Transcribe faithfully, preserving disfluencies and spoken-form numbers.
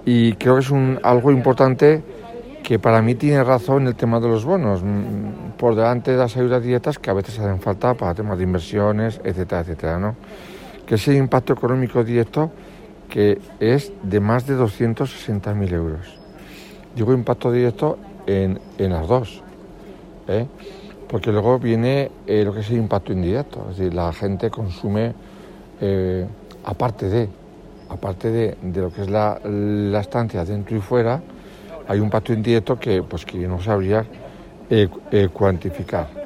Y creo que es un, algo importante que para mí tiene razón el tema de los bonos, por delante de las ayudas directas que a veces hacen falta para temas de inversiones, etcétera, etcétera, ¿no? Que ese impacto económico directo que es de más de doscientos sesenta mil euros. Digo impacto directo en, en las dos, ¿eh? Porque luego viene eh, lo que es el impacto indirecto, es decir, la gente consume, eh, aparte de, aparte de, de lo que es la, la estancia dentro y fuera, hay un impacto indirecto que, pues, que no sabría eh, eh, cuantificar.